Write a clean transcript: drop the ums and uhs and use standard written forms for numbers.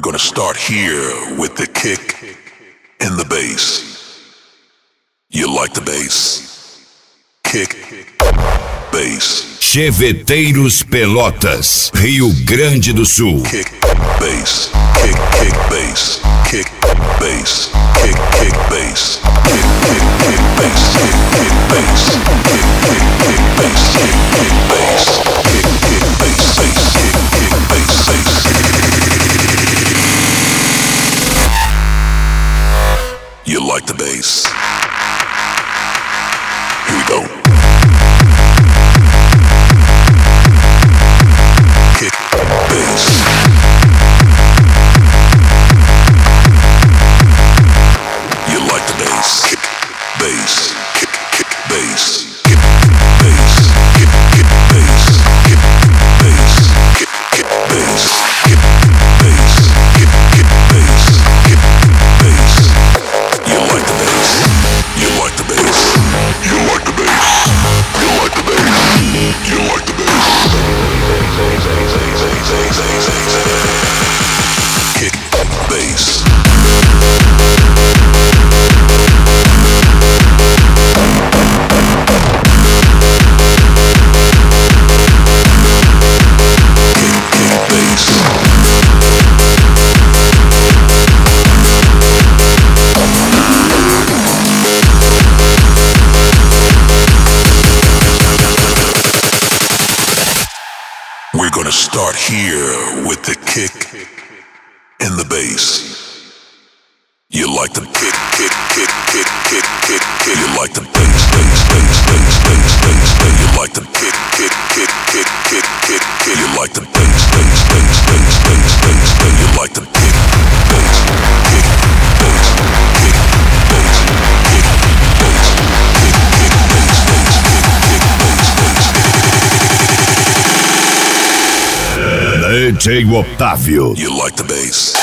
We're gonna start here with the kick and the bass. You like the bass? Kick, bass. Cheveteiros Pelotas, Rio Grande do Sul. Kick, bass. Kick, kick, bass. Kick, bass. Kick, kick, bass. Kick, kick, kick, bass. Kick, kick, bass. Kick, kick, kick, bass. Kick, kick, bass. Kick, kick, bass. Kick, kick, bass. You like the bass? Here we go. Kick, bass. You like the bass? Kick, bass. Kick, kick, bass. Kick, bass. Kick, kick, bass. Kick, bass. Kick, kick, bass. Kick, bass. Kick, kick, bass. Kick, bass. You like the bass? You like the bass? You like the bass? You like the bass? You like the bass? Kick, bass. We're gonna start here with the kick and the bass. You like the kick, kick, kick, kick, kick, kick, kick. You like the bass, bass, bass, bass, bass, bass, bass. You like the kick, kick, kick, kick, kick, kick, kick. You like the bass, bass, bass, bass, bass, bass, bass. You like the kick, bass, kick, bass, kick, bass, kick, bass, kick, kick, bass, bass, kick, kick, bass, bass. DJ Otávio. You like the bass?